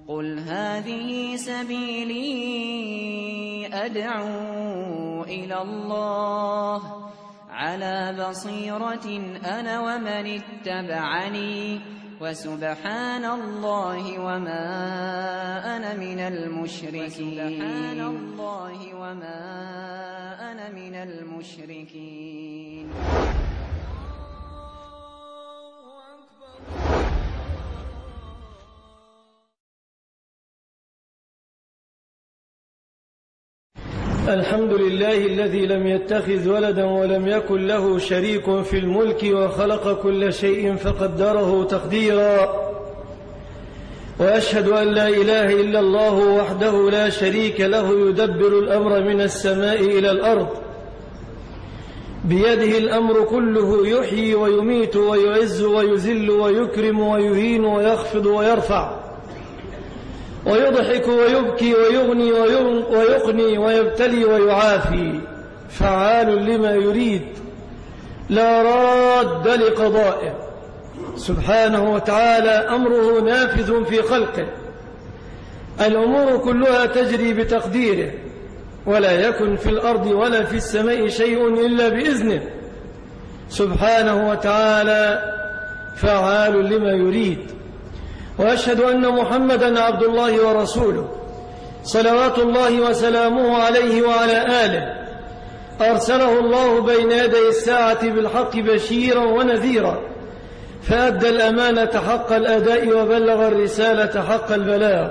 قل هذه سبيلي أدعو إلى الله على بصيرة أنا ومن اتبعني وسبحان الله وما أنا من المشركين. الحمد لله الذي لم يتخذ ولدا ولم يكن له شريك في الملك وخلق كل شيء فقدره تقديرا، وأشهد أن لا إله إلا الله وحده لا شريك له يدبر الأمر من السماء إلى الأرض، بيده الأمر كله، يحيي ويميت ويعز ويذل ويكرم ويهين ويخفض ويرفع ويضحك ويبكي ويغني ويقني ويبتلي ويعافي، فعال لما يريد، لا راد لقضائه سبحانه وتعالى. أمره نافذ في خلقه، الأمور كلها تجري بتقديره، ولا يكن في الأرض ولا في السماء شيء إلا بإذنه سبحانه وتعالى، فعال لما يريد. وأشهد أن محمدًا عبد الله ورسوله صلوات الله وسلامه عليه وعلى آله، أرسله الله بين يدي الساعة بالحق بشيرا ونذيرا، فأدى الأمانة حق الأداء وبلغ الرسالة حق البلاغ،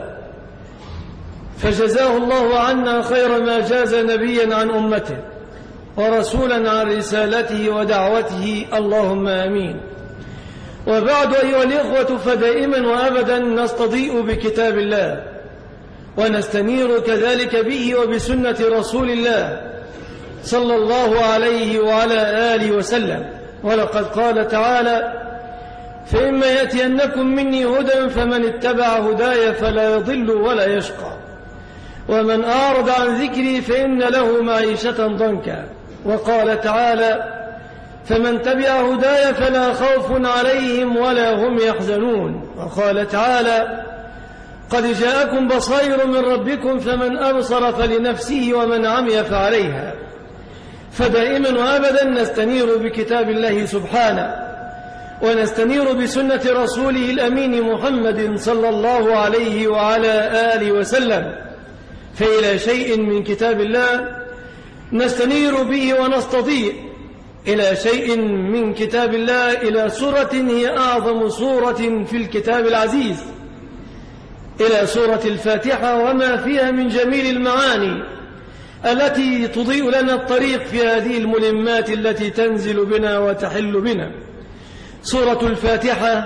فجزاه الله عنا خير ما جاز نبيا عن أمته ورسولا عن رسالته ودعوته، اللهم آمين. وبعد أيها الإخوة، فدائما وأبدا نستضيء بكتاب الله ونستنير كذلك به وبسنة رسول الله صلى الله عليه وعلى آله وسلم. ولقد قال تعالى: فإما يأتينكم مني هدى فمن اتبع هداي فلا يضل ولا يشقى، ومن أعرض عن ذكري فإن له معيشة ضنكا. وقال تعالى: فمن تبع هداي فلا خوف عليهم ولا هم يحزنون. وقال تعالى: قد جاءكم بصائر من ربكم فمن أبصر فلنفسه ومن عمي فعليها. فدائما وأبدا نستنير بكتاب الله سبحانه، ونستنير بسنة رسوله الأمين محمد صلى الله عليه وعلى آله وسلم، فإلى شيء من كتاب الله نستنير به ونستضيء، إلى شيء من كتاب الله، إلى سورة هي أعظم سورة في الكتاب العزيز، إلى سورة الفاتحة وما فيها من جميل المعاني التي تضيء لنا الطريق في هذه الملمات التي تنزل بنا وتحل بنا. سورة الفاتحة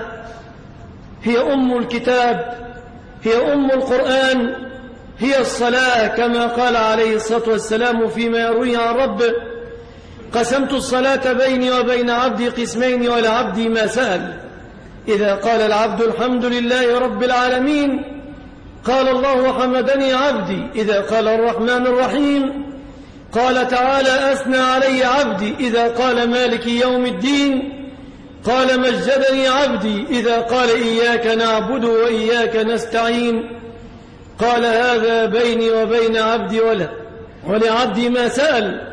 هي أم الكتاب، هي أم القرآن، هي الصلاة، كما قال عليه الصلاة والسلام فيما يرويه عن ربه: قسمت الصلاة بيني وبين عبدي قسمين ولعبدي ما سأل. إذا قال العبد الحمد لله رب العالمين قال الله حمدني عبدي. إذا قال الرحمن الرحيم قال تعالى أثنى علي عبدي. إذا قال مالك يوم الدين قال مجدني عبدي. إذا قال إياك نعبد وإياك نستعين قال هذا بيني وبين عبدي ولعبدي ما سأل.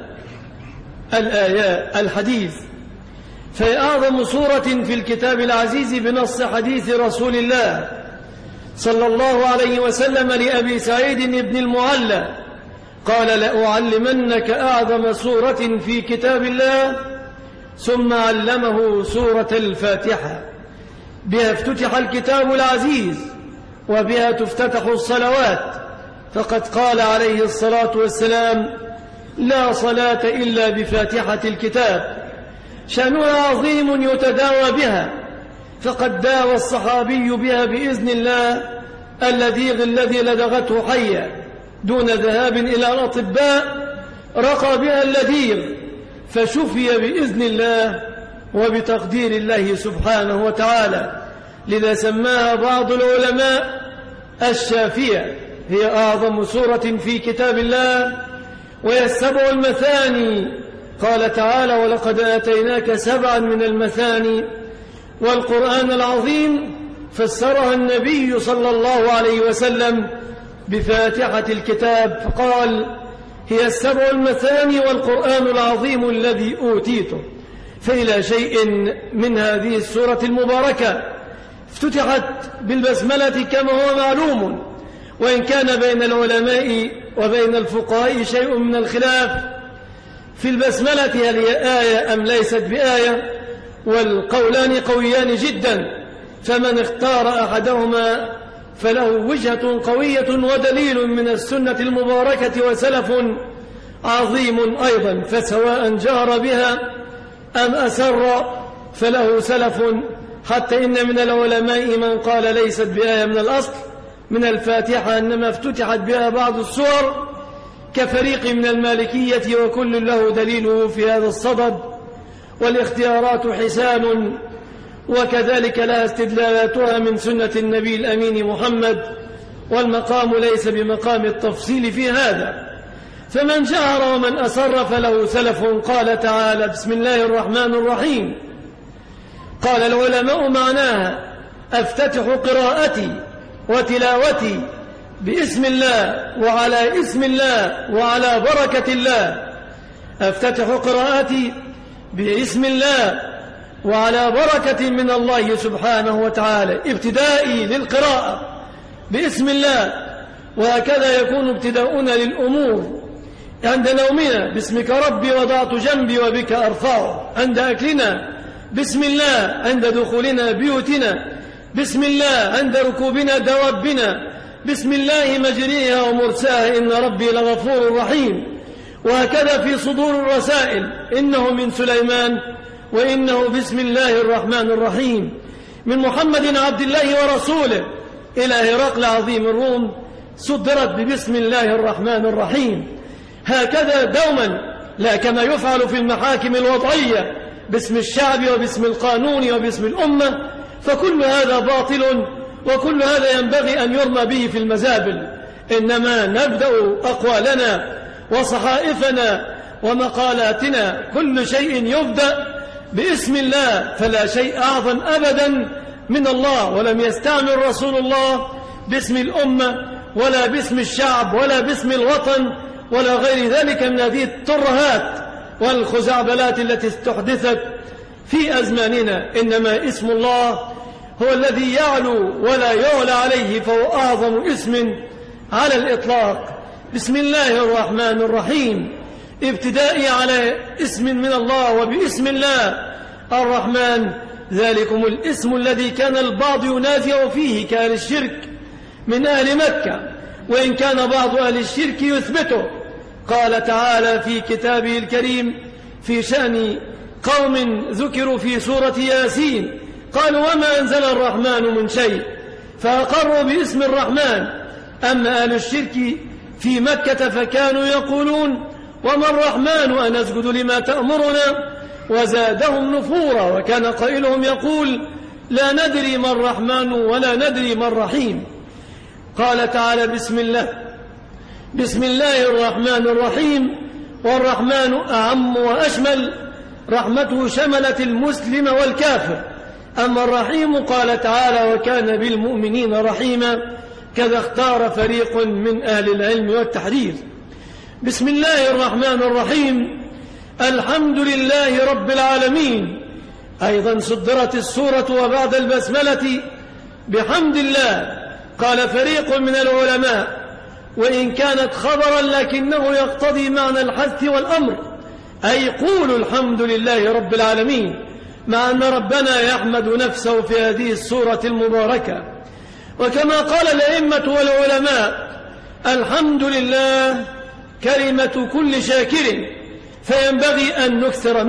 الآيات الحديث. فهي أعظم سورة في الكتاب العزيز بنص حديث رسول الله صلى الله عليه وسلم لأبي سعيد بن المعلى قال: لأعلمنك أعظم سورة في كتاب الله، ثم علمه سورة الفاتحة. بها افتتح الكتاب العزيز وبها تفتتح الصلوات، فقد قال عليه الصلاة والسلام: لا صلاة إلا بفاتحة الكتاب. شأنها عظيم يتداوى بها، فقد داوى الصحابي بها بإذن الله الذي لدغته حية دون ذهاب إلى الأطباء، رقى بها اللديغ فشفي بإذن الله وبتقدير الله سبحانه وتعالى. لذا سماها بعض العلماء الشافية. هي أعظم سورة في كتاب الله، وهي السبع المثاني. قال تعالى: ولقد آتيناك 7 من المثاني والقرآن العظيم. فسرها النبي صلى الله عليه وسلم بفاتحة الكتاب فقال: هي السبع المثاني والقرآن العظيم الذي أوتيته. فإلى شيء من هذه السورة المباركة افتتحت بالبسملة كما هو معلوم، وإن كان بين العلماء وبين الفقهاء شيء من الخلاف في البسملة، هل هي آية أم ليست بآية، والقولان قويان جدا، فمن اختار أحدهما فله وجهة قوية ودليل من السنة المباركة وسلف عظيم أيضا، فسواء جهر بها أم أسر فله سلف، حتى إن من العلماء من قال ليست بآية من الأصل من الفاتحة، إنما افتتحت بها بعض السور كفريق من المالكية، وكل له دليله في هذا الصدد، والاختيارات حسان، وكذلك لها استدلالاتها من سنة النبي الأمين محمد، والمقام ليس بمقام التفصيل في هذا. فمن جهر ومن أسر فله سلف. قال تعالى: بسم الله الرحمن الرحيم. قال العلماء معناها: أفتتح قراءتي وتلاوتي باسم الله وعلى اسم الله وعلى بركة الله. أفتتح قراءتي باسم الله وعلى بركة من الله سبحانه وتعالى، ابتدائي للقراءة باسم الله، وهكذا يكون ابتداؤنا للأمور. عند نومنا: باسمك ربي وضعت جنبي وبك أرفعه. عند أكلنا: بسم الله. عند دخولنا بيوتنا: بسم الله. عند ركوبنا دوابنا: بسم الله مجريها ومرساها إن ربي لغفور رحيم. وهكذا في صدور الرسائل: إنه من سليمان وإنه بسم الله الرحمن الرحيم. من محمد عبد الله ورسوله إلى هرقل عظيم الروم صدرت ببسم الله الرحمن الرحيم. هكذا دوما، لا كما يفعل في المحاكم الوضعية باسم الشعب وباسم القانون وباسم الأمة، فكل هذا باطل، وكل هذا ينبغي أن يرمى به في المزابل. إنما نبدأ أقوالنا وصحائفنا ومقالاتنا كل شيء يبدأ باسم الله، فلا شيء أعظم أبدا من الله. ولم يستعمل رسول الله باسم الأمة ولا باسم الشعب ولا باسم الوطن ولا غير ذلك من هذه الترهات والخزعبلات التي استحدثت في أزماننا. إنما اسم الله هو الذي يعلو ولا يعلى عليه، فهو أعظم اسم على الإطلاق. بسم الله الرحمن الرحيم، ابتدائي على اسم من الله وباسم الله الرحمن، ذلكم الاسم الذي كان البعض ينازع فيه كأهل الشرك من أهل مكة، وإن كان بعض أهل الشرك يثبته. قال تعالى في كتابه الكريم في شأن قوم ذكروا في سورة ياسين: قالوا: وما أنزل الرحمن من شيء، فأقروا باسم الرحمن. أما أهل الشرك في مكة فكانوا يقولون: وما الرحمن أنسجد لما تأمرنا، وزادهم نفورا، وكان قائلهم يقول: لا ندري ما الرحمن ولا ندري ما الرحيم. قال تعالى: بسم الله الرحمن الرحيم. والرحمن أعم وأشمل، رحمته شملت المسلم والكافر. أما الرحيم قال تعالى: وكان بالمؤمنين رحيما، كذا اختار فريق من أهل العلم والتحرير. بسم الله الرحمن الرحيم. الحمد لله رب العالمين. أيضا صدرت السورة وبعد البسملة بحمد الله. قال فريق من العلماء: وإن كانت خبرا لكنه يقتضي معنى الحث والأمر، أي قولوا الحمد لله رب العالمين، مع أن ربنا يحمد نفسه في هذه السورة المباركة. وكما قال الأئمة والعلماء: الحمد لله كلمة كل شاكر، فينبغي أن نكثر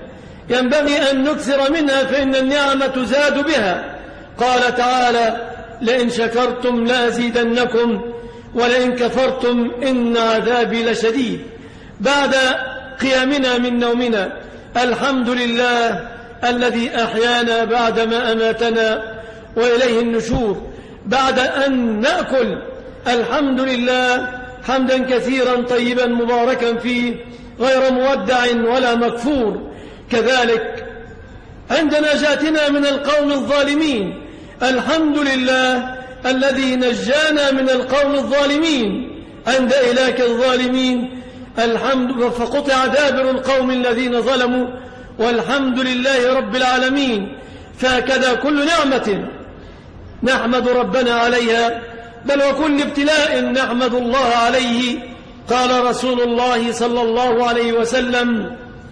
منها، فإن النعمة تزاد بها. قال تعالى: لئن شكرتم لأزيدنكم ولئن كفرتم إن عذابي لشديد. بعد قيامنا من نومنا: الحمد لله الذي أحيانا بعدما أماتنا وإليه النشور. بعد أن نأكل: الحمد لله حمدا كثيرا طيبا مباركا فيه غير مودع ولا مكفور. كذلك عند نجاتنا من القوم الظالمين الحمد لله الذي نجانا من القوم الظالمين عند إهلاك الظالمين. الحمد فقطع دابر القوم الذين ظلموا، والحمد لله رب العالمين. فهكذا كل نعمة نحمد ربنا عليها، بل وكل ابتلاء نحمد الله عليه. قال رسول الله صلى الله عليه وسلم: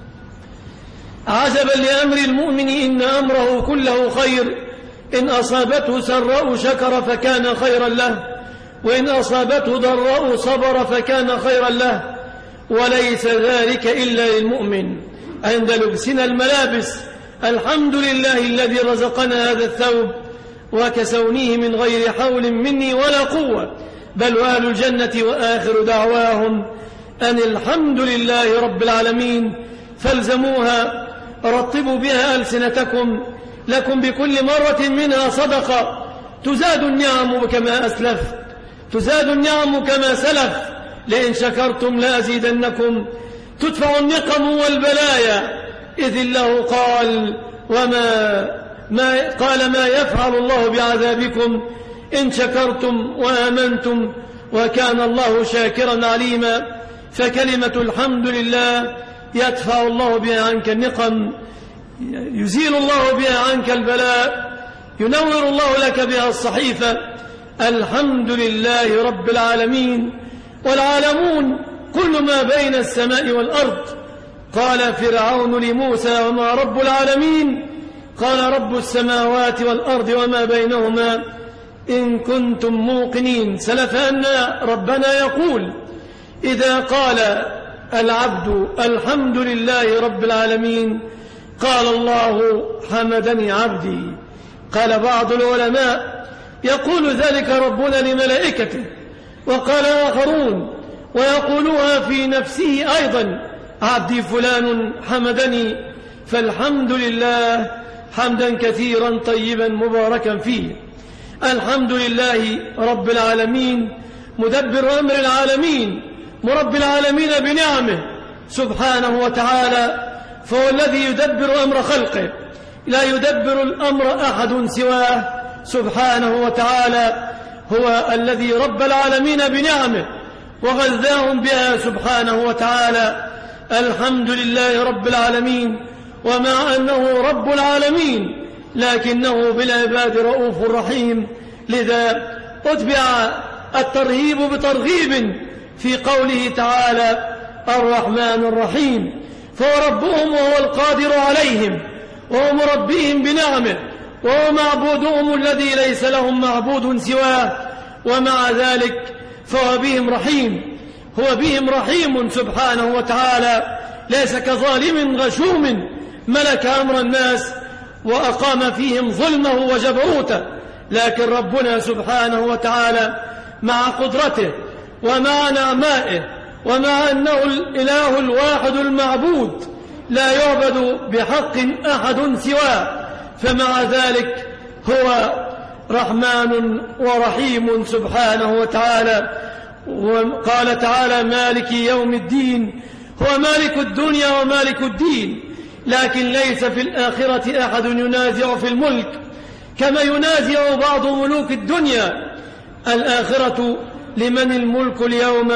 عجبا لأمر المؤمن إن أمره كله خير، إن أصابته سراء شكر فكان خيرا له، وإن أصابته ضراء صبر فكان خيرا له، وليس ذلك إلا للمؤمن. عند لبسنا الملابس الحمد لله الذي رزقنا هذا الثوب وكسونيه من غير حول مني ولا قوة، بل وأهل الجنة وآخر دعواهم أن الحمد لله رب العالمين. فالزموها، رطبوا بها ألسنتكم، لكم بكل مرة منها صدقة، تزاد النعم كما أسلف، تزاد النعم كما سلف، لئن شكرتم لأزيدنكم، تدفع النقم والبلايا. إذ الله قال: ما يفعل الله بعذابكم إن شكرتم وآمنتم وكان الله شاكرا عليما. فكلمة الحمد لله يدفع الله بها عنك النقم، يزيل الله بها عنك البلاء، ينور الله لك بها الصحيفة. الحمد لله رب العالمين. والعالمون كل ما بين السماء والأرض. قال فرعون لموسى: وما رب العالمين؟ قال: رب السماوات والأرض وما بينهما إن كنتم موقنين. سلف أن ربنا يقول إذا قال العبد الحمد لله رب العالمين قال الله: حمدني عبدي. قال بعض العلماء: يقول ذلك ربنا لملائكته. وقال آخرون: ويقولها في نفسه أيضا: عبدي فلان حمدني. فالحمد لله حمدا كثيرا طيبا مباركا فيه. الحمد لله رب العالمين، مدبر أمر العالمين، مرب العالمين بنعمه سبحانه وتعالى. فهو الذي يدبر أمر خلقه، لا يدبر الأمر أحد سواه سبحانه وتعالى. هو الذي رب العالمين بنعمه وغذاهم بها سبحانه وتعالى. الحمد لله رب العالمين. ومع أنه رب العالمين لكنه بالعباد رؤوف رحيم، لذا أتبع الترهيب بترغيب في قوله تعالى: الرحمن الرحيم. فهو ربهم وهو القادر عليهم، وهو مربيهم بنعمه، وهو معبودهم الذي ليس لهم معبود سواه. ومع ذلك فهو بهم رحيم، هو بهم رحيم سبحانه وتعالى، ليس كظالم غشوم ملك أمر الناس وأقام فيهم ظلمه وجبروته. لكن ربنا سبحانه وتعالى مع قدرته ومع نعمائه ومع أنه الإله الواحد المعبود لا يعبد بحق أحد سواه، فمع ذلك هو رحمن ورحيم سبحانه وتعالى. وقال تعالى: مالك يوم الدين. هو مالك الدنيا ومالك الدين، لكن ليس في الآخرة أحد ينازع في الملك كما ينازع بعض ملوك الدنيا. الآخرة لمن الملك اليوم؟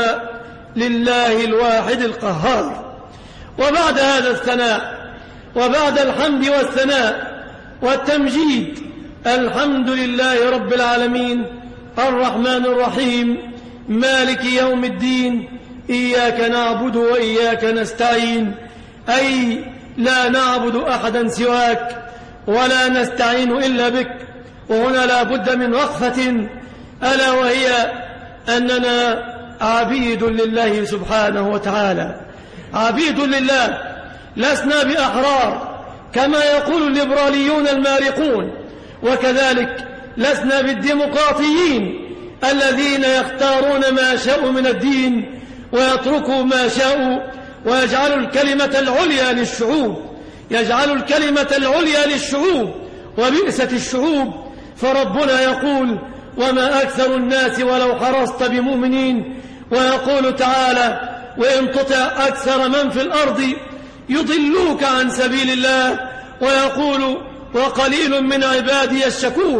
لله الواحد القهار. وبعد هذا الثناء وبعد الحمد والثناء والتمجيد، الحمد لله رب العالمين الرحمن الرحيم مالك يوم الدين. إياك نعبد وإياك نستعين، أي لا نعبد أحدا سواك ولا نستعين إلا بك. وهنا لا بد من وقفة، ألا وهي أننا عبيد لله سبحانه وتعالى، عبيد لله، لسنا بأحرار كما يقول الليبراليون المارقون، وكذلك لسنا بالديمقراطيين الذين يختارون ما شاءوا من الدين ويتركوا ما شاءوا ويجعلوا الكلمة العليا للشعوب، يجعلوا الكلمة العليا للشعوب وبئست الشعوب. فربنا يقول: وما أكثر الناس ولو حرصت بمؤمنين. ويقول تعالى: وإن تطع أكثر من في الأرض يضلوك عن سبيل الله. ويقول: وقليل من عبادي الشكور.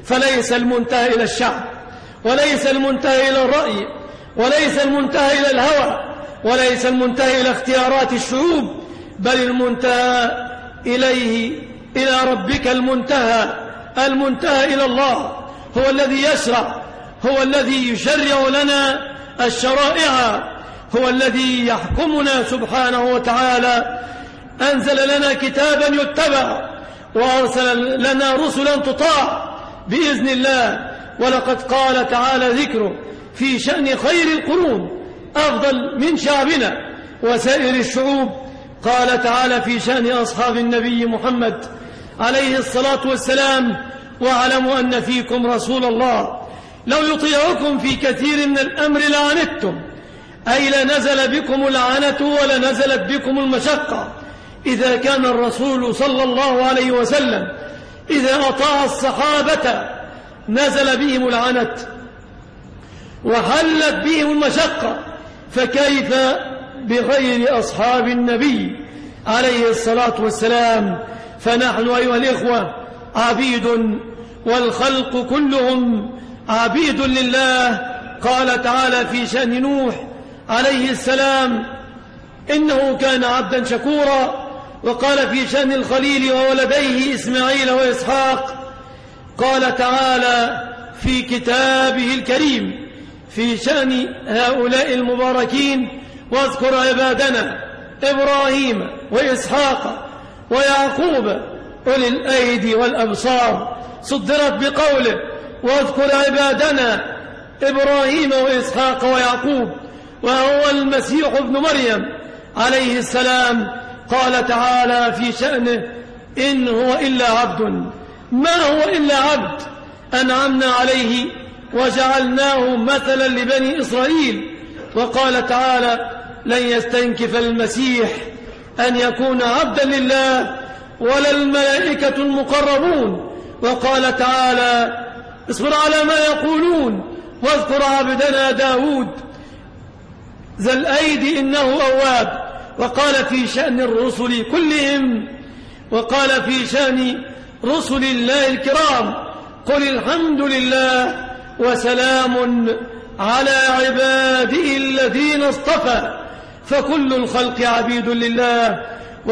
فليس المنتهى إلى الشعب، وليس المنتهى إلى الرأي، وليس المنتهى إلى الهوى، وليس المنتهى إلى اختيارات الشعوب، بل المنتهى إليه، إلى ربك المنتهى إلى الله. هو الذي يشرع، هو الذي يشرع لنا الشرائع، هو الذي يحكمنا سبحانه وتعالى. أنزل لنا كتابا يتبع، وأرسل لنا رسلا تطاع بإذن الله. ولقد قال تعالى ذكره في شأن خير القرون أفضل من شعبنا وسائر الشعوب. قال تعالى في شأن أصحاب النبي محمد عليه الصلاة والسلام: واعلموا أن فيكم رسول الله لو يطيعكم في كثير من الأمر لعنتم، أي لنزل بكم العنة ولنزلت بكم المشقة. إذا كان الرسول صلى الله عليه وسلم إذا أطاع الصحابة نزل بهم العنة وحلت بهم المشقة، فكيف بغير أصحاب النبي عليه الصلاة والسلام؟ فنحن أيها الإخوة عبيد، والخلق كلهم عبيد لله. قال تعالى في شأن نوح عليه السلام: إنه كان عبدا شكورا. وقال في شأن الخليل وولديه إسماعيل وإسحاق، قال تعالى في كتابه الكريم في شأن هؤلاء المباركين: واذكر عبادنا إبراهيم وإسحاق ويعقوب أولي الأيدي والأبصار. صدرت بقوله: واذكر عبادنا إبراهيم وإسحاق ويعقوب، وهو المسيح ابن مريم عليه السلام. قال تعالى في شأنه: إن هو إلا عبد، ما هو إلا عبد أنعمنا عليه وجعلناه مثلا لبني إسرائيل. وقال تعالى: لن يستنكف المسيح أن يكون عبدا لله ولا الملائكة المقربون. وقال تعالى: اصبر على ما يقولون واذكر عبدنا داود ذا الأيدي إنه أواب. وقال في شأن الرسل كلهم، وقال في شأن رسل الله الكرام: قل الحمد لله وسلام على عباده الذين اصطفى. فكل الخلق عبيد لله،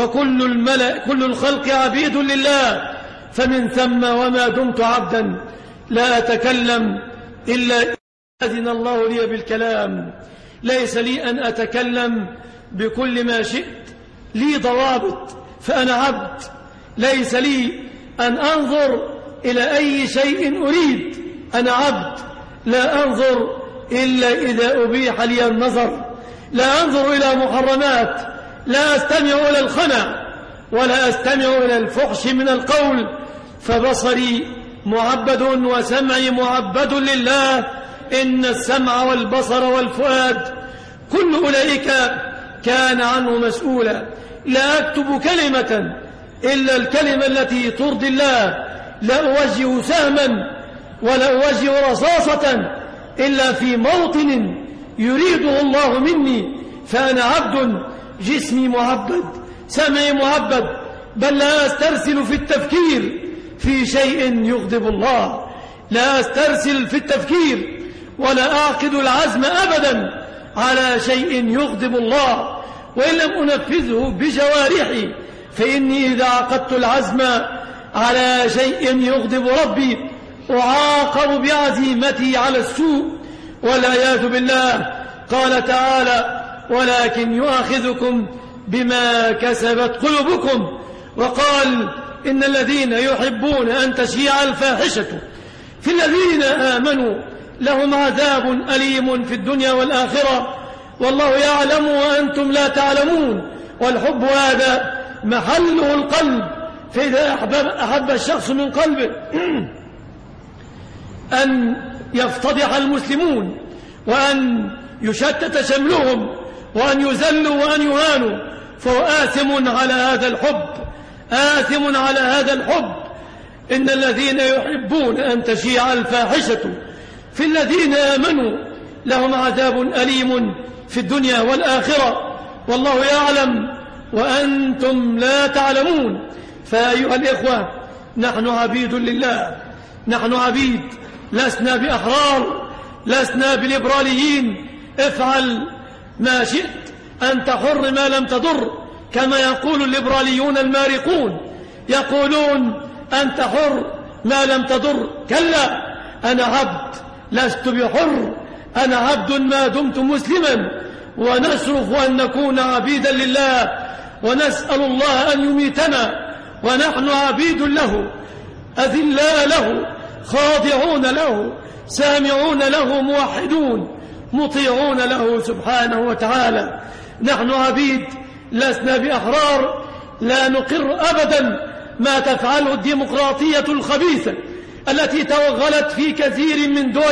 كل الخلق عبيد لله. فمن ثم وما دمت عبدا لا أتكلم إلا أذن الله لي بالكلام. ليس لي أن أتكلم بكل ما شئت، لي ضوابط، فأنا عبد. ليس لي أن أنظر إلى أي شيء أريد، أنا عبد. لا أنظر إلا إذا أبيح لي النظر، لا أنظر إلى محرمات، لا أستمع إلى الخنا ولا أستمع إلى الفحش من القول. فبصري معبد وسمعي معبد لله. إن السمع والبصر والفؤاد كل أولئك كان عنه مسؤولا. لا أكتب كلمة إلا الكلمة التي ترضي الله، لا أوجه سهما ولا أوجه رصاصة إلا في موطن يريده الله مني. فأنا عبد، جسمي معبد، سمعي معبد، بل لا أسترسل في التفكير في شيء يغضب الله. لا أسترسل في التفكير ولا أعقد العزم أبدا على شيء يغضب الله. وإن لم أنفذه بجوارحي فإني إذا عقدت العزم على شيء يغضب ربي أعاقب بعزيمتي على السوء والعياذ بالله. قال تعالى: ولكن يؤاخذكم بما كسبت قلوبكم. وقال: إن الذين يحبون أن تشيع الفاحشة في الذين آمنوا لهم عذاب أليم في الدنيا والآخرة والله يعلم وأنتم لا تعلمون. والحب هذا محله القلب، فإذا أحب الشخص من قلبه أن يفتضح المسلمون وأن يشتت شملهم وأن يذلوا وأن يهانوا فهو آثم على هذا الحب، آثم على هذا الحب. إن الذين يحبون أن تشيع الفاحشة في الذين آمنوا لهم عذاب أليم في الدنيا والآخرة والله يعلم وأنتم لا تعلمون. فأيها الإخوة، نحن عبيد لله، نحن عبيد، لسنا بأحرار، لسنا بليبراليين. افعل ما شئت، أنت حر ما لم تضر، كما يقول الليبراليون المارقون، يقولون أنت حر ما لم تضر. كلا، أنا عبد لست بحر، أنا عبد ما دمت مسلما، ونشرف أن نكون عبيدا لله، ونسأل الله أن يميتنا ونحن عبيد له، أذلاء له، خاضعون له، سامعون له، موحدون، مطيعون له سبحانه وتعالى. نحن عبيد، لسنا بأحرار. لا نقر أبدا ما تفعله الديمقراطية الخبيثة التي توغلت في كثير من دول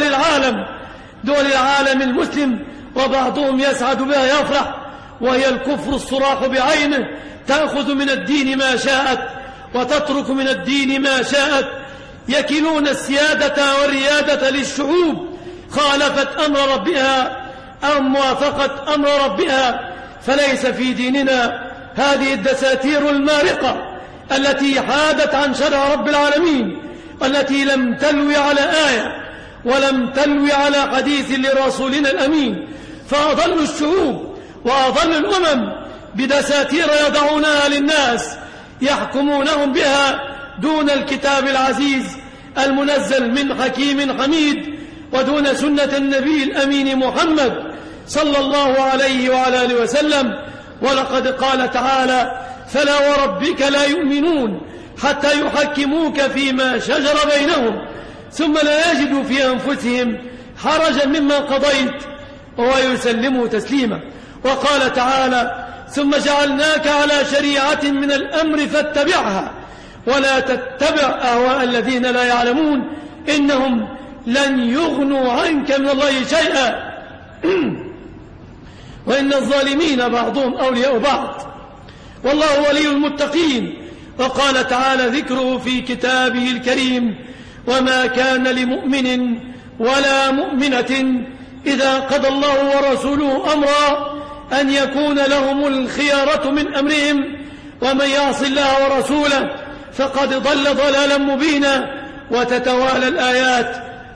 العالم المسلم، وبعضهم يسعد بها يفرح، وهي الكفر الصراح بعينه، تأخذ من الدين ما شاءت وتترك من الدين ما شاءت. يكلون السيادة والريادة للشعوب، خالفت أمر ربها أم وافقت أمر ربها. فليس في ديننا هذه الدساتير المارقة التي حادت عن شرع رب العالمين، والتي لم تلوي على آية ولم تلوي على حديث لرسولنا الأمين، فأضل الشعوب وأضل الأمم بدساتير يضعونها للناس يحكمونهم بها دون الكتاب العزيز المنزل من حكيم حميد، ودون سنة النبي الأمين محمد صلى الله عليه وعلى آله وسلم. ولقد قال تعالى: فلا وربك لا يؤمنون حتى يحكموك فيما شجر بينهم ثم لا يجدوا في أنفسهم حرجا مما قضيت ويسلموا تسليما. وقال تعالى: ثم جعلناك على شريعة من الأمر فاتبعها ولا تتبع أهواء الذين لا يعلمون إنهم لن يغنوا عنك من الله شيئا وإن الظالمين بعضهم أولياء بعض والله ولي المتقين. وقال تعالى ذكره في كتابه الكريم: وما كان لمؤمن ولا مؤمنة إذا قضى الله ورسوله أمرا أن يكون لهم الخيارة من أمرهم ومن يعص الله ورسوله فقد ضل ضلالا مبينا. وتتوالى الآيات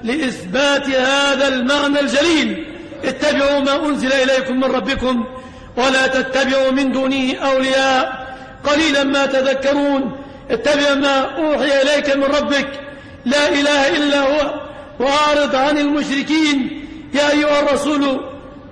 لإثبات هذا المعنى الجليل: اتبعوا ما أنزل إليكم من ربكم ولا تتبعوا من دونه أولياء قليلا ما تذكرون. اتبع ما أوحي إليك من ربك لا إله إلا هو وأعرض عن المشركين. يا أيها الرسول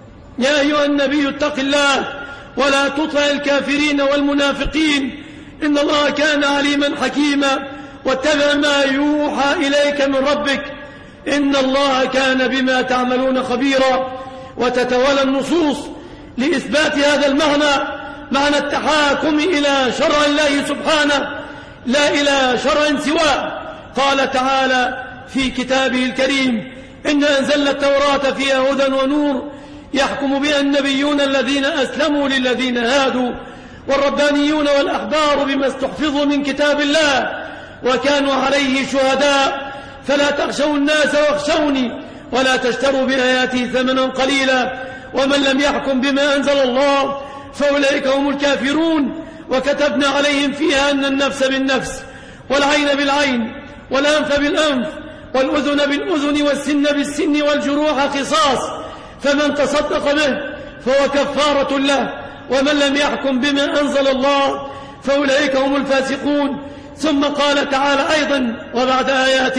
يا أيها النبي اتق الله ولا تطع الكافرين والمنافقين إن الله كان عليما حكيما. واتبع ما يوحى إليك من ربك إن الله كان بما تعملون خبيرا. وتتوالى النصوص لإثبات هذا المعنى، معنى التحاكم إلى شرع الله سبحانه لا إلى شرع سواه. قال تعالى في كتابه الكريم: إنا أنزلنا التوراة فيها هدى ونور يحكم بها النبيون الذين أسلموا للذين هادوا والربانيون والأحبار بما استحفظوا من كتاب الله وكانوا عليه شهداء فلا تخشوا الناس واخشوني ولا تشتروا بآياتي ثمنا قليلا ومن لم يحكم بما أنزل الله فأولئك هم الكافرون. وكتبنا عليهم فيها أن النفس بالنفس والعين بالعين والأنف بالأنف والأذن بالأذن والسن بالسن والجروح قصاص فمن تصدق به فهو كفارة له ومن لم يحكم بما أنزل الله فأولئك هم الفاسقون. ثم قال تعالى أيضا وبعد آيات: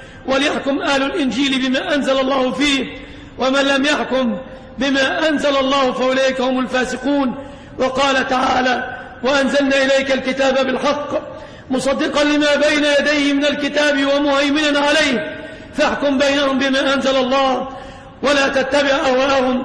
وليحكم أهل الإنجيل بما أنزل الله فيه ومن لم يحكم بما أنزل الله فأولئك هم الفاسقون. وقال تعالى: وأنزلنا إليك الكتاب بالحق مصدقا لما بين يديه من الكتاب ومهيمنا عليه فاحكم بينهم بما أنزل الله ولا تتبع أهواءهم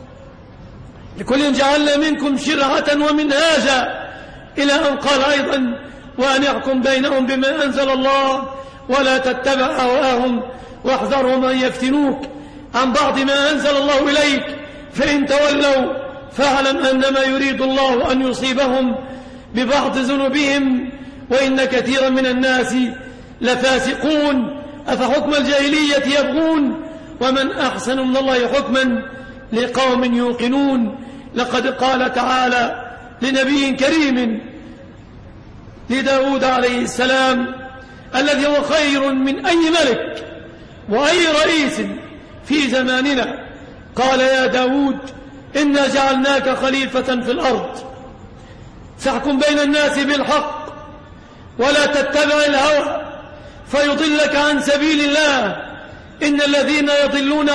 لكل جعلنا منكم شرعة ومنهاجا إلى أن قال أيضا: وأن يحكم بينهم بما أنزل الله ولا تتبع أهواءهم واحذرهم أن يفتنوك عن بعض ما أنزل الله إليك فإن تولوا فاعلم أنما يريد الله أن يصيبهم ببعض ذنوبهم وإن كثيرا من الناس لفاسقون. أفحكم الجاهلية يبغون ومن أحسن من الله حكما لقوم يوقنون. لقد قال تعالى لنبي كريم لداود عليه السلام: الذي هو خير من أي ملك وأي رئيس في زماننا. قال يا داود إنا جعلناك خليفة في الأرض فاحكم بين الناس بالحق ولا تتبع الهوى فيضلك عن سبيل الله. إن الذين يضلون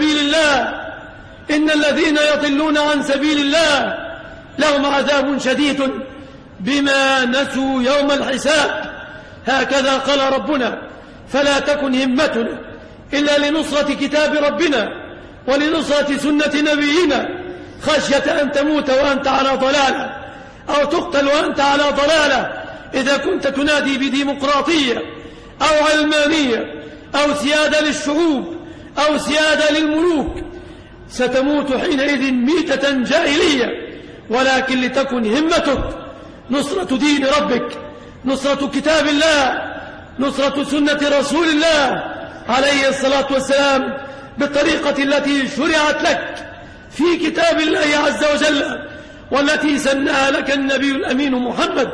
عن سبيل الله لهم عذاب شديد بما نسوا يوم الحساب. هكذا قال ربنا. فلا تكن همتنا إلا لنصرة كتاب ربنا ولنصرة سنة نبينا خشية أن تموت وأنت على ضلالة أو تقتل وأنت على ضلالة. إذا كنت تنادي بديمقراطية أو علمانية أو سيادة للشعوب أو سيادة للملوك ستموت حينئذ ميتة جاهلية. ولكن لتكن همتك نصرة دين ربك، نصرة كتاب الله، نصرة سنة رسول الله عليه الصلاة والسلام بالطريقة التي شرعت لك في كتاب الله عز وجل والتي سنها لك النبي الأمين محمد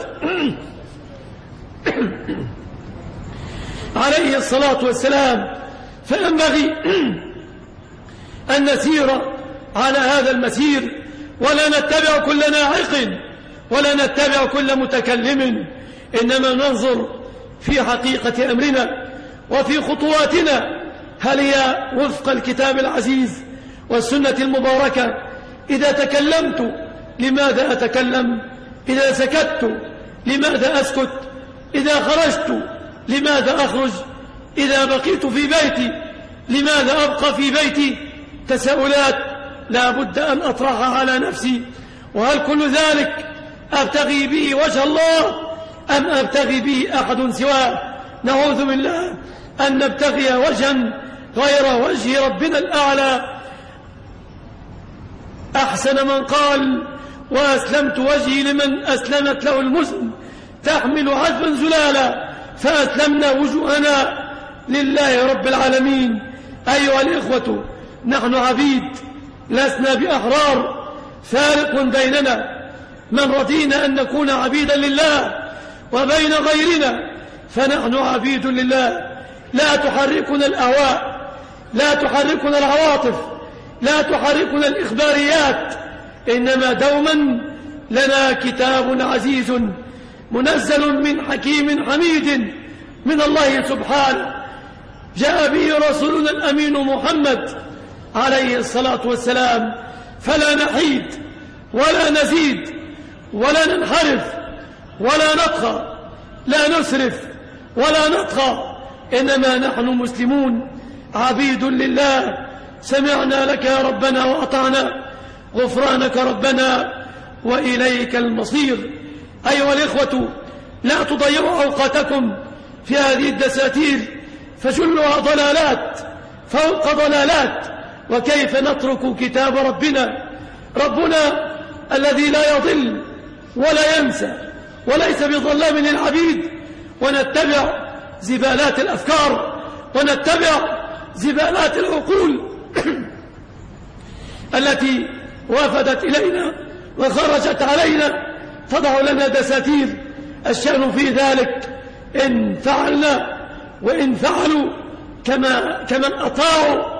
عليه الصلاة والسلام. فينبغي أن نسير على هذا المسير ولا نتبع كل ناعق ولا نتبع كل متكلم، إنما ننظر في حقيقة أمرنا وفي خطواتنا هل هي وفق الكتاب العزيز والسنة المباركة. إذا تكلمت لماذا أتكلم؟ إذا سكت لماذا أسكت؟ إذا خرجت لماذا أخرج؟ إذا بقيت في بيتي لماذا أبقى في بيتي؟ تساؤلات لا بد أن أطرحها على نفسي. وهل كل ذلك أبتغي به وجه الله أم أبتغي به أحد سواه؟ نعوذ بالله أن نبتغي وجها غير وجه ربنا الأعلى. أحسن من قال وأسلمت وجهي لمن أسلمت له المسلم تحمل عذبا زلالا فأسلمنا وجوهنا لله رب العالمين. أيها الإخوة نحن عبيد لسنا بأحرار. فارق بيننا من رضينا أن نكون عبيدا لله وبين غيرنا فنحن عبيد لله. لا تحركنا الأهواء، لا تحركنا العواطف، لا تحركنا الإخباريات، إنما دوما لنا كتاب عزيز منزل من حكيم حميد من الله سبحانه جاء به رسولنا الأمين محمد عليه الصلاة والسلام. فلا نحيد ولا نزيد ولا ننحرف ولا نطغى، لا نسرف ولا نطغى، إنما نحن مسلمون عبيد لله. سمعنا لك يا ربنا وأطعنا، غفرانك ربنا وإليك المصير. أيها الإخوة لا تضيعوا أوقاتكم في هذه الدساتير فجلها ضلالات فوق ضلالات. وكيف نترك كتاب ربنا الذي لا يضل ولا ينسى وليس بظلام للعبيد ونتبع زبالات الأفكار ونتبع زبالات العقول التي وافدت إلينا وخرجت علينا تضع لنا دساتير. الشأن في ذلك إن فعلنا وإن فعلوا كمن أطاعوا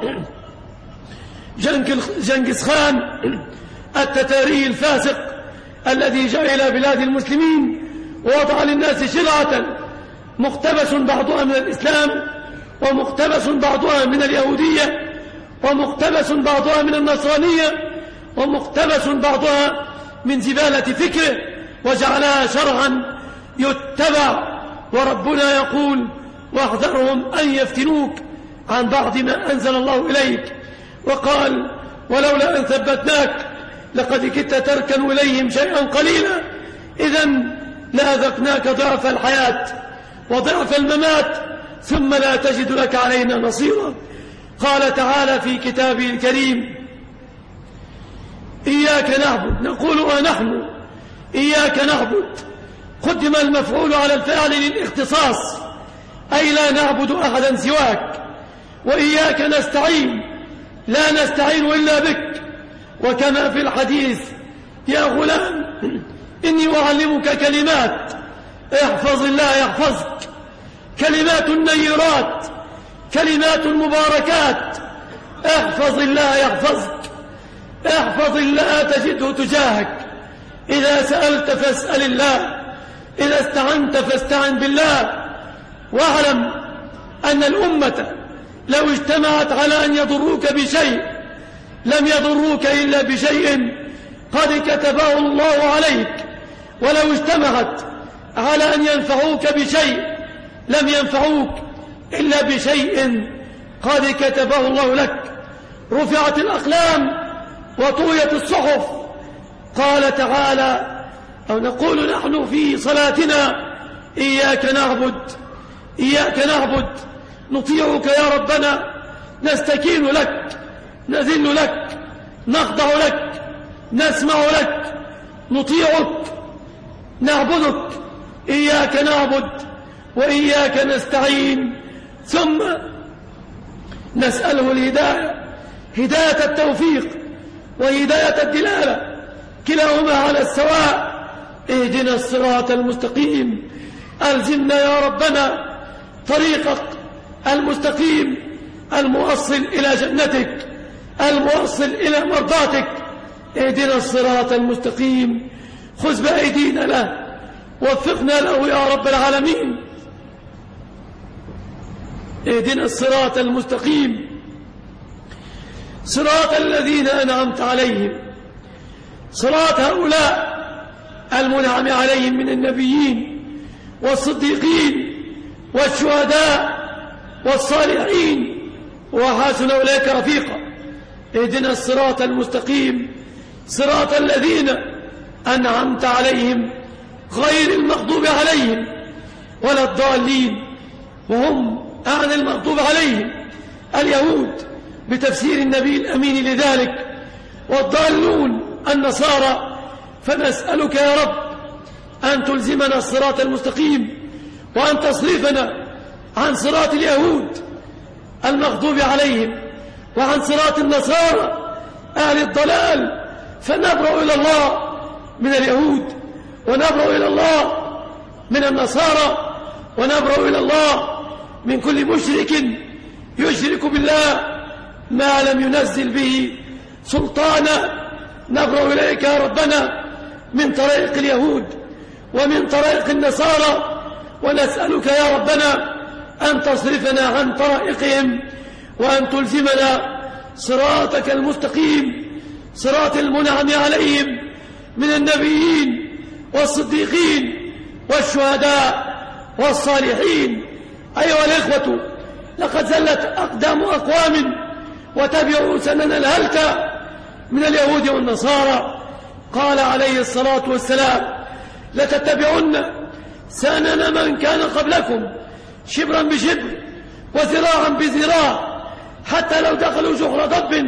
جنكيز خان التتاري الفاسق الذي جاء إلى بلاد المسلمين ووضع للناس شرعة مقتبس بعضها من الإسلام ومقتبس بعضها من اليهودية ومقتبس بعضها من النصرانية ومقتبس بعضها من زبالة فكره وجعلها شرعا يتبع. وربنا يقول واحذرهم أن يفتنوك عن بعض ما أنزل الله إليك. وقال ولولا أن ثبتناك لقد كدت تركن إليهم شيئا قليلا إذن لأذقناك ضعف الحياة وضعف الممات ثم لا تجد لك علينا نصيرا. قال تعالى في كتابه الكريم إياك نعبد نقول ونحن إياك نعبد قدم المفعول على الفعل للاختصاص أي لا نعبد أحدا سواك. وإياك نستعين لا نستعين إلا بك. وكما في الحديث يا غلام إني أعلمك كلمات احفظ الله يحفظك كلمات نيرات، كلمات مباركات. احفظ الله يحفظك، احفظ الله تجده تجاهك. إذا سألت فاسأل الله، إذا استعنت فاستعن بالله. واعلم أن الأمة لو اجتمعت على أن يضروك بشيء لم يضروك إلا بشيء قد كتبه الله عليك، ولو اجتمعت على أن ينفعوك بشيء لم ينفعوك إلا بشيء قد كتبه الله لك. رفعت الأقلام وطويت الصحف. قال تعالى أو نقول نحن في صلاتنا: إياك نعبد إياك نعبد، نطيعك يا ربنا، نستكين لك، نذل لك، نخضع لك، نسمع لك، نطيعك، نعبدك. إياك نعبد وإياك نستعين، ثم نسأله الهداية، هداية التوفيق وهداية الدلالة، كلاهما على السواء. اهدنا الصراط المستقيم، ألزمنا يا ربنا طريقك المستقيم الموصل إلى جنتك، الموصل إلى مرضاتك. اهدنا الصراط المستقيم، خذ بأيدينا له، وفقنا له يا رب العالمين. اهدنا الصراط المستقيم، صراط الذين أنعمت عليهم، صراط هؤلاء المنعم عليهم من النبيين والصديقين والشهداء والصالحين وحسن أولئك رفيقا. اهدنا الصراط المستقيم، صراط الذين أنعمت عليهم غير المغضوب عليهم ولا الضالين. وهم أعني المغضوب عليهم اليهود بتفسير النبي الأمين لذلك، والضالون النصارى. فنسألك يا رب أن تلزمنا الصراط المستقيم، وأن تصرفنا عن صراط اليهود المغضوب عليهم وعن صراط النصارى أهل الضلال، فنبرأ إلى الله من اليهود، ونبرأ إلى الله من النصارى، ونبرأ إلى الله من كل مشرك يشرك بالله ما لم ينزل به سلطانا. نبرأ إليك يا ربنا من طريق اليهود ومن طريق النصارى، ونسألك يا ربنا أن تصرفنا عن طرائقهم، وأن تلزمنا صراطك المستقيم، صراط المنعم عليهم من النبيين والصديقين والشهداء والصالحين. أيها الإخوة، لقد زلت أقدام أقوام وتبعوا سنن الهلكة من اليهود والنصارى. قال عليه الصلاة والسلام: لتتبعن سنن من كان قبلكم شبرا بشبر وذراعا بذراع، حتى لو دخلوا جحر ضب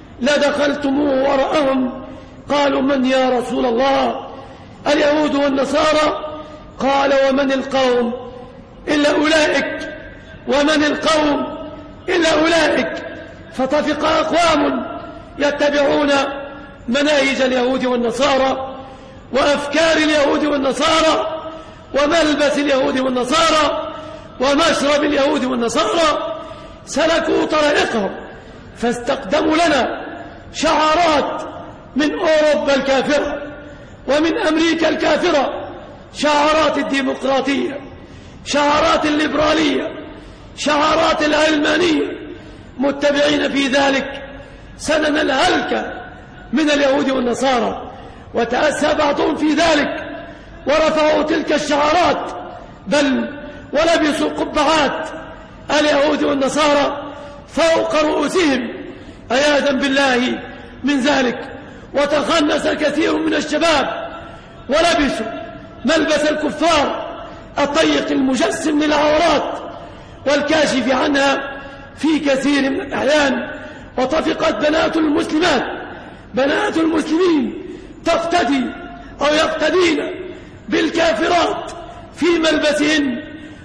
لدخلتموه وراءهم. قالوا: من يا رسول الله؟ اليهود والنصارى. قال: ومن القوم إلا أولئك، ومن القوم إلا أولئك. فطفق أقوام يتبعون مناهج اليهود والنصارى وأفكار اليهود والنصارى وملبس اليهود والنصارى ومشرب اليهود والنصارى، سلكوا طريقهم فاستقدموا لنا شعارات من أوروبا الكافرة ومن أمريكا الكافرة، شعارات الديمقراطية، شعارات الليبرالية، شعارات العلمانية، متبعين في ذلك سنن الهلكة من اليهود والنصارى. وتأسى بعضهم في ذلك ورفعوا تلك الشعارات، بل ولبسوا قبعات اليهود والنصارى فوق رؤوسهم عياذا بالله من ذلك. وتخنس كثير من الشباب ولبسوا ملبس الكفار الضيق المجسم للعورات والكاشف عنها في كثير من الأحيان. وطفقت بنات المسلمات، بنات المسلمين، تقتدي أو يقتدين بالكافرات في ملبسهن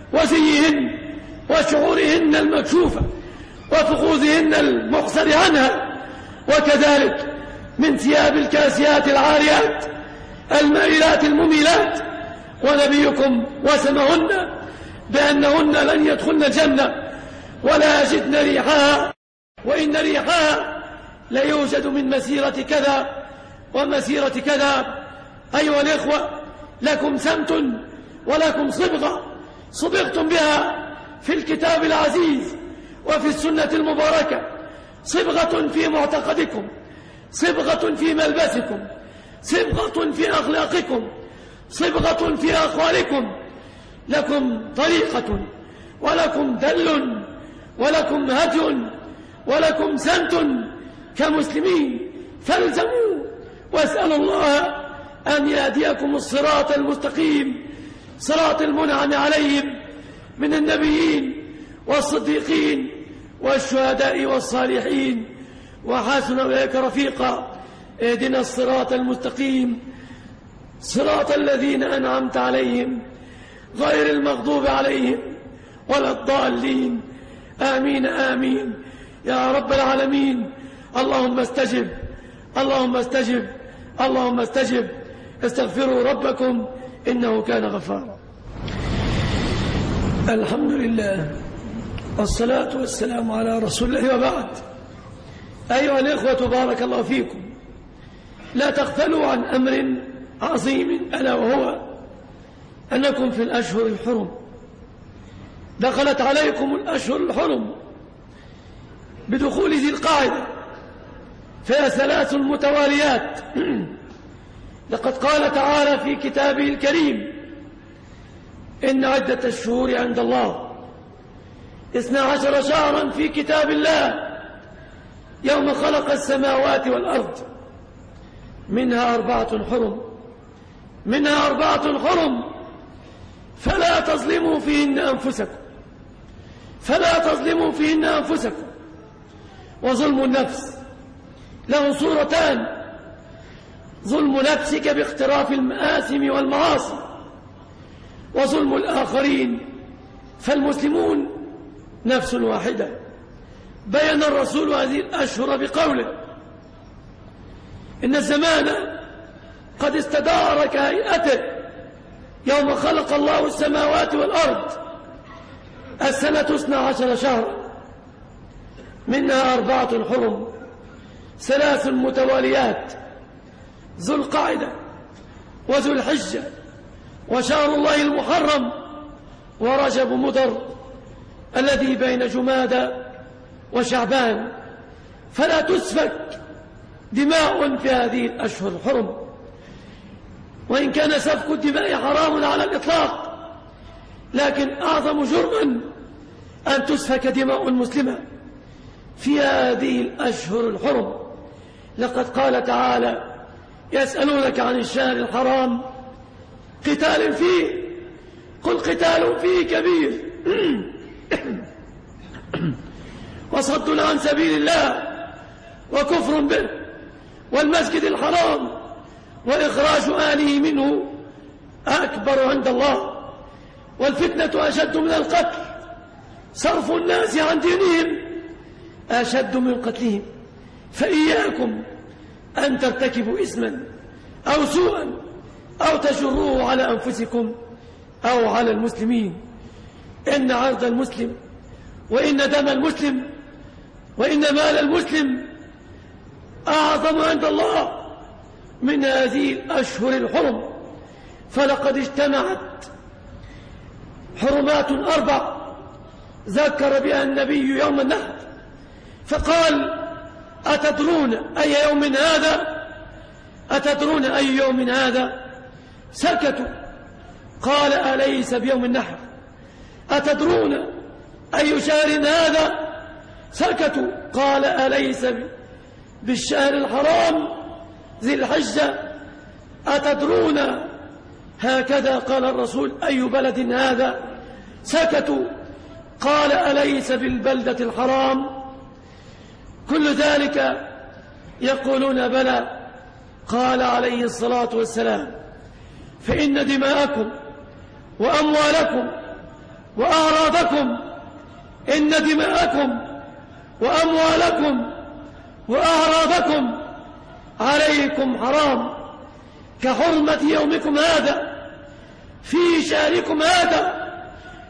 وزيهن وشعورهن المكشوفة وفخوذهن المقصر عنها، وكذلك من ثياب الكاسيات العاريات المائلات المميلات. ونبيكم وسمهن بأنهن لن يدخلن الجنة ولا يجدن ريحها، وإن ريحها لا يوجد من مسيرة كذا ومسيرة كذا. أيها الإخوة، لكم سمت ولكم صبغة صبغتم بها في الكتاب العزيز وفي السنة المباركة، صبغة في معتقدكم، صبغة في ملبسكم، صبغة في أخلاقكم، صبغة في أقوالكم. لكم طريقة ولكم دل ولكم هدي ولكم سمت كمسلمين، فالزموا واسألوا الله أن يهديكم الصراط المستقيم، صراط المنعم عليهم من النبيين والصديقين والشهداء والصالحين، وحسن أولئك رفيقا. اهدنا الصراط المستقيم، صراط الذين أنعمت عليهم غير المغضوب عليهم ولا الضالين. آمين آمين يا رب العالمين. اللهم استجب، اللهم استجب، اللهم استجب. استغفروا ربكم إنه كان غفارا. الحمد لله والصلاة والسلام على رسول الله، وبعد. أيها الإخوة، بارك الله فيكم، لا تغفلوا عن أمر عظيم، ألا وهو أنكم في الأشهر الحرم. دخلت عليكم الأشهر الحرم بدخول ذي القاعدة، فيها 3 متواليات. لقد قال تعالى في كتابه الكريم: إن عدة الشهور عند الله 12 شهرا في كتاب الله يوم خلق السماوات والأرض، منها 4 حرم، منها 4 حرم، فلا تظلموا فيهن أنفسكم، فلا تظلموا فيهن أنفسكم. وظلم النفس له صورتان: ظلم نفسك باقتراف المآثم والمعاصي، وظلم الآخرين. فالمسلمون نفس واحدة. بين الرسول هذه الأشهر بقوله: إن الزمان قد استدار كهيئته يوم خلق الله السماوات والأرض. السنة 12 شهرا، منها 4 حرم، 3 متواليات: ذو القعدة وذو الحجة وشهر الله المحرم ورجب مضر الذي بين جمادى وشعبان. فلا تسفك دماء في هذه الأشهر الحرم، وإن كان سفك الدماء حرام على الإطلاق، لكن أعظم جرما أن تسفك دماء المسلمة في هذه الأشهر الحرم. لقد قال تعالى: يسألونك عن الشهر الحرام قتال فيه، قل قتال فيه كبير وصد عن سبيل الله وكفر به والمسجد الحرام وإخراج آله منه أكبر عند الله، والفتنة أشد من القتل، صرف الناس عن دينهم أشد من قتلهم. فإياكم أن ترتكبوا إثما أو سوءا أو تجروه على أنفسكم أو على المسلمين. إن عرض المسلم وإن دم المسلم وإن مال المسلم أعظم عند الله من هذه الأشهر الحرم. فلقد اجتمعت حرمات 4 ذكر بها النبي يوم النحر، فقال: أتدرون أي يوم هذا؟ أتدرون أي يوم هذا؟ سكتوا. قال: أليس بيوم النحر؟ أتدرون أي شهر هذا؟ سكتوا. قال: أليس بالشهر الحرام ذي الحجة؟ أتدرون؟ هكذا قال الرسول: أي بلد هذا؟ سكتوا. قال: أليس بالبلدة الحرام؟ كل ذلك يقولون: بلى. قال عليه الصلاة والسلام: فإن دماءكم وأموالكم وأعراضكم، إن دماءكم وأموالكم وأعراضكم عليكم حرام كحرمة يومكم هذا في شهركم هذا.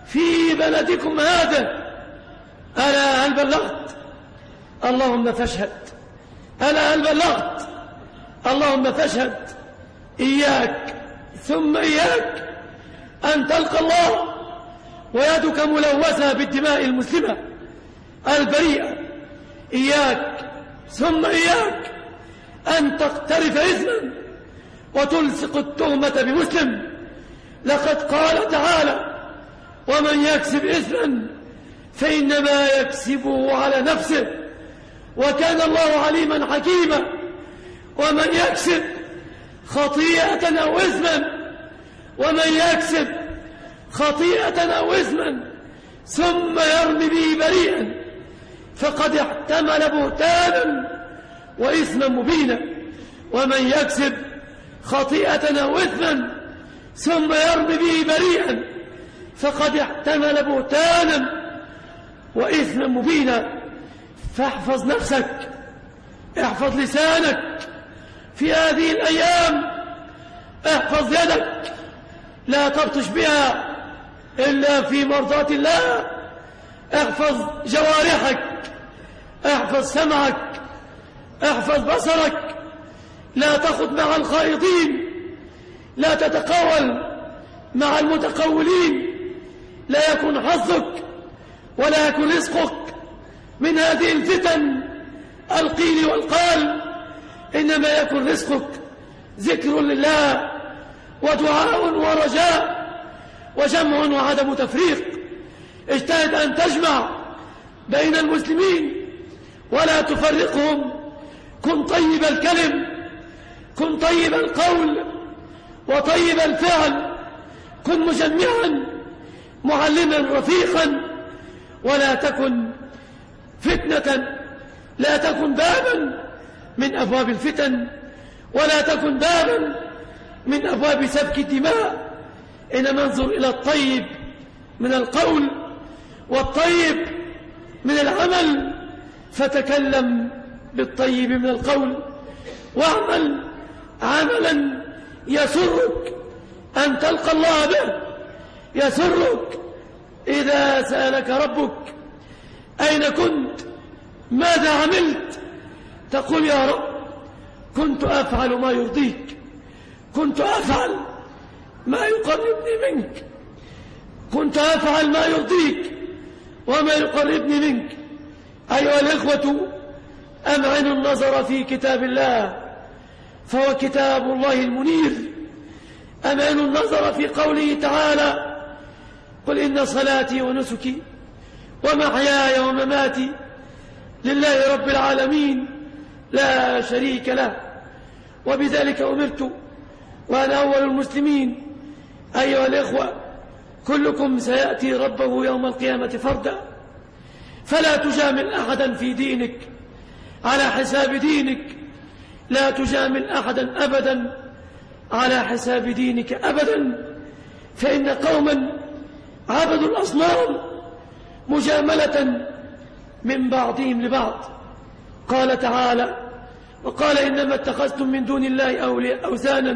في بلدكم هذا. ألا هل بلغت؟ اللهم فاشهد. ألا هل بلغت؟ اللهم فاشهد. إياك ثم إياك أن تلقى الله ويدك ملوثة بالدماء المسلمة البريئة. إياك ثم إياك أن تقترف إثما وتلصق التهمة بمسلم. لقد قال تعالى: ومن يكسب إثما فإنما يكسبه على نفسه وكان الله عليما حكيما. ومن يكسب خطيئة أو إثما أو إثما ثم يرمي به بريئا فقد احتمل بهتانا وإثما مبينا. ومن يكسب خطيئة أو إثما ثم يرمي به بريئا فقد احتمل بهتانا وإثما مبينا. فاحفظ نفسك، احفظ لسانك في هذه الأيام، احفظ يدك لا تبطش بها إلا في مرضاة الله، احفظ جوارحك، احفظ سمعك، احفظ بصرك، لا تخض مع الخائضين، لا تتقول مع المتقولين. لا يكن حظك ولا يكن رزقك من هذه الفتن القيل والقال، إنما يكن رزقك ذكر لله ودعاء ورجاء وجمع وعدم تفريق. اجتهد أن تجمع بين المسلمين ولا تفرقهم. كن طيب الكلم، كن طيب القول وطيب الفعل، كن مجمعا معلما رفيقا، ولا تكن فتنة، لا تكن بابا من أبواب الفتن، ولا تكن بابا من أبواب سفك الدماء. إنما انظر إلى الطيب من القول والطيب من العمل، فتكلم بالطيب من القول واعمل عملا يسرك أن تلقى الله به، يسرك إذا سألك ربك أين كنت، ماذا عملت، تقول: يا رب كنت أفعل ما يرضيك، كنت أفعل ما يقربني منك، كنت أفعل ما يرضيك وما يقربني منك. أيها الإخوة، أمعنوا النظر في كتاب الله فهو كتاب الله المنير. أمعنوا النظر في قوله تعالى: قل إن صلاتي ونسكي ومحياي ومماتي لله رب العالمين لا شريك له وبذلك أمرت وأنا أول المسلمين. أيها الإخوة، كلكم سيأتي ربه يوم القيامة فردا، فلا تجامل أحدا في دينك على حساب دينك، لا تجامل أحدا أبدا على حساب دينك أبدا. فإن قوما عبدوا الأصنام مجاملة من بعضهم لبعض. قال تعالى: وقال إنما اتخذتم من دون الله أوثانا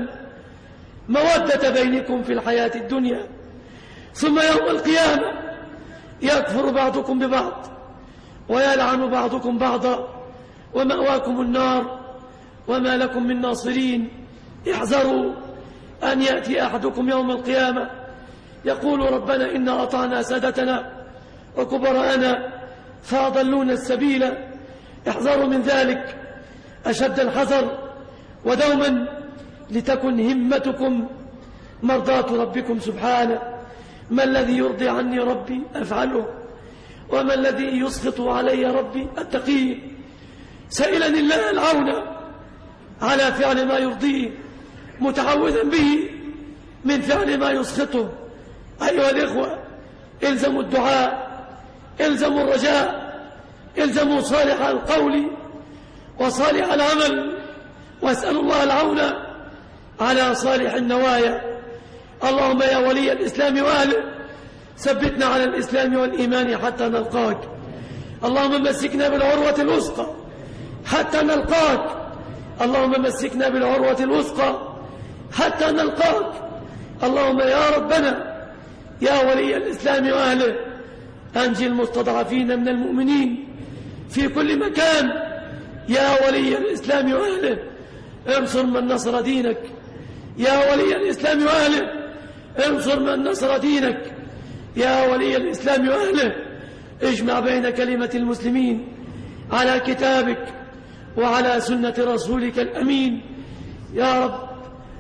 مودة بينكم في الحياة الدنيا ثم يوم القيامة يكفر بعضكم ببعض ويلعن بعضكم بعضا ومأواكم النار وما لكم من ناصرين. احذروا أن يأتي أحدكم يوم القيامة يقول: ربنا إنا أطعنا سادتنا وكبراءنا فأضلونا السبيل. احذروا من ذلك أشد الحذر، ودوما لتكن همتكم مرضاة ربكم سبحانه. ما الذي يرضي عني ربي أفعله، وما الذي يسخط علي ربي أتقيه. سائلني الله العون على فعل ما يرضيه، متعوذا به من فعل ما يسخطه. أيها الإخوة، الزموا الدعاء، الزموا الرجاء، الزموا صالح القول وصالح العمل، واسألوا الله العون على صالح النوايا. اللهم يا ولي الإسلام وأهله، ثبتنا على الإسلام والإيمان حتى نلقاك. اللهم مسكنا بالعروة الوثقى حتى نلقاك. اللهم مسكنا بالعروة الوثقى حتى نلقاك. اللهم يا ربنا يا ولي الإسلام وأهله أنجي المستضعفين من المؤمنين في كل مكان. يا ولي الإسلام وأهله انصر من نصر دينك. يا ولي الإسلام وأهله انصر من نصر دينك. يا ولي الإسلام وأهله اجمع بين كلمة المسلمين على كتابك وعلى سنة رسولك الأمين. يا رب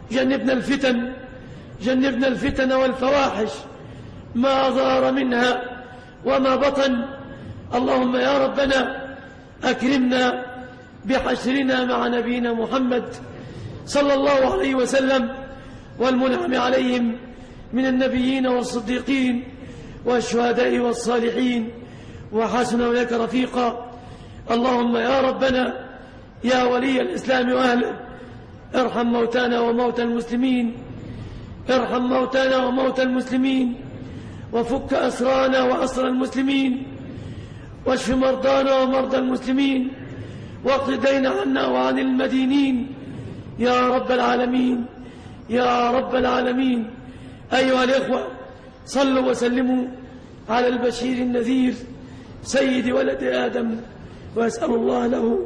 جنبنا الفتن والفواحش ما ظهر منها وما بطن. اللهم يا ربنا أكرمنا بحشرنا مع نبينا محمد صلى الله عليه وسلم والمنعم عليهم من النبيين والصديقين والشهداء والصالحين وحسن أولئك رفيقا. اللهم يا ربنا يا ولي الإسلام وأهله ارحم موتانا وموتى المسلمين، ارحم موتانا وموتى المسلمين، وفك أسرانا وأسر المسلمين، واشف مرضانا ومرضى المسلمين، واقض دين عنا وعن المدينين يا رب العالمين يا رب العالمين. أيها الإخوة صلوا وسلموا على البشير النذير سيد ولد آدم، وأسأل الله له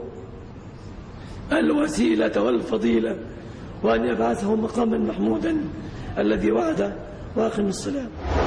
الوسيلة والفضيلة وأن يبعثه مقاما محمودا الذي وعده. وأقم الصلاة.